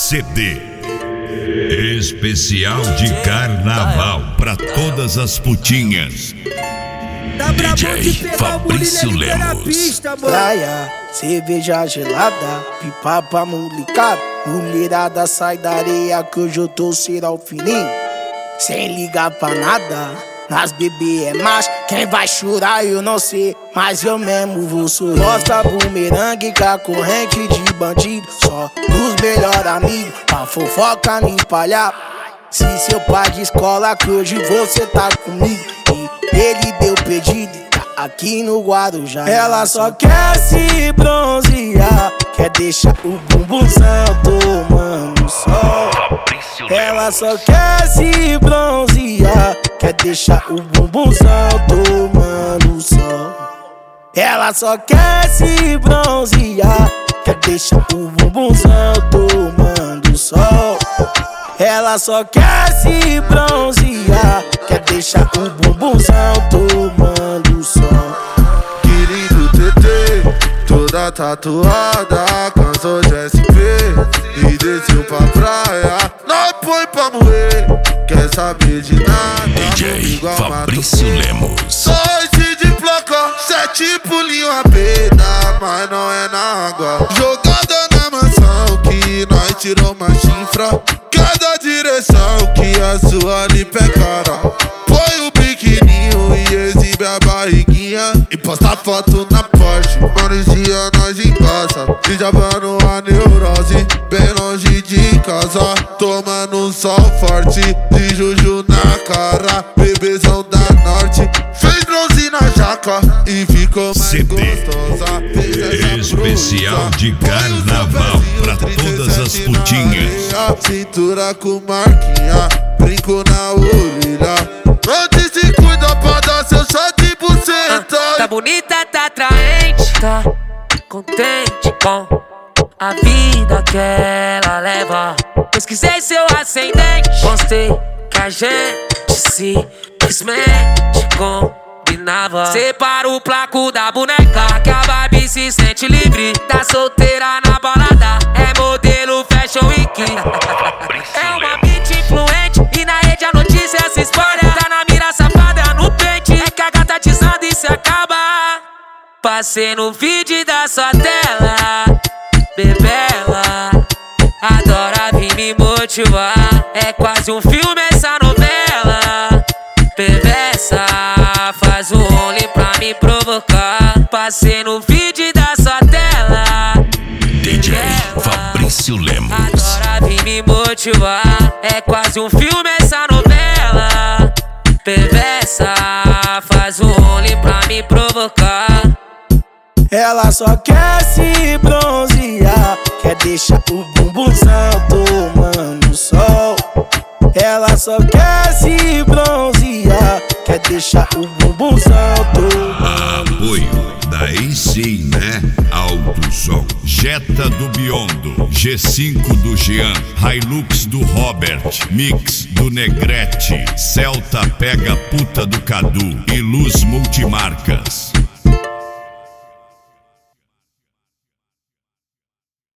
CD especial de carnaval pra todas as putinhas. DJ Fabrício Lemos. Praia, cerveja gelada, pipa pra molecada. Mulherada sai da areia que hoje eu tô será o fininho. Sem ligar pra nada, nas bebê é macho. Quem vai chorar eu não sei, mas eu mesmo vou sorrir. Mostra bumerangue com a corrente de bandido. Só nos melhores amigos, pra fofoca nem palhar. Se seu pai de escola que hoje você tá comigo e ele deu pedido, tá aqui no Guarujá. Ela só quer se bronzear, quer deixar o bumbumzão tomando sol. Ela só quer se bronzear, quer deixar o bumbumzão tomando sol. Ela só quer se bronzear, quer deixar o bumbumzão tomando sol. Ela só quer se bronzear, quer deixar o bumbumzão tomando sol. Querido TT, toda tatuada, cansou de SP e desceu pra praia. Nós põe pra moer, quer saber de nada. DJ Fabrício Lemos. Dois de placa, 7 pulinho a peda, mas não é na água. Jogada na mansão que nós tirou uma chifra. Cada direção que a sua lipa é cara. Põe o biquininho e exibe a barriguinha e posta foto na Porsche. Mano, dia nós embaça, desabando a neurose, bem longe de casa, tomando um sol forte, de juju na cara, bebezão da norte. Fez bronze na jaca e ficou mais CD gostosa. especial de carnaval pra todas as putinhas. Cintura com marquinha, brinco na orelha. Antes se cuida pra dar seu chá de buceta. Tá bonita, tá atraente, tá contente com a vida que ela leva. Pesquisei seu ascendente, gostei que a gente simplesmente combinava. Separa o placo da boneca, que a vibe se sente livre. Tá solteira na balada, é modelo Fashion Week. É uma bitch influente e na rede a notícia se espalha. Tá na mira safada no pente, é que a gata desanda e se acaba. Passei no vídeo da sua tela, bebela, adora vir me motivar. É quase um filme essa novela. Perversa, faz um only pra me provocar. Passei no vídeo da sua tela, DJ Fabrício Lemos. adora vir me motivar. É quase um filme essa novela. Perversa, faz um only pra me provocar. Ela só quer se bronzear, quer deixar o bumbumzão tomando sol. Ela só quer se bronzear, quer deixar o bumbumzão tomando sol. Apoio, daí sim, né? Alto Som, Jetta do Biondo, G5 do Jean, Hilux do Robert, Mix do Negrete, Celta pega puta do Cadu e Luz Multimarcas.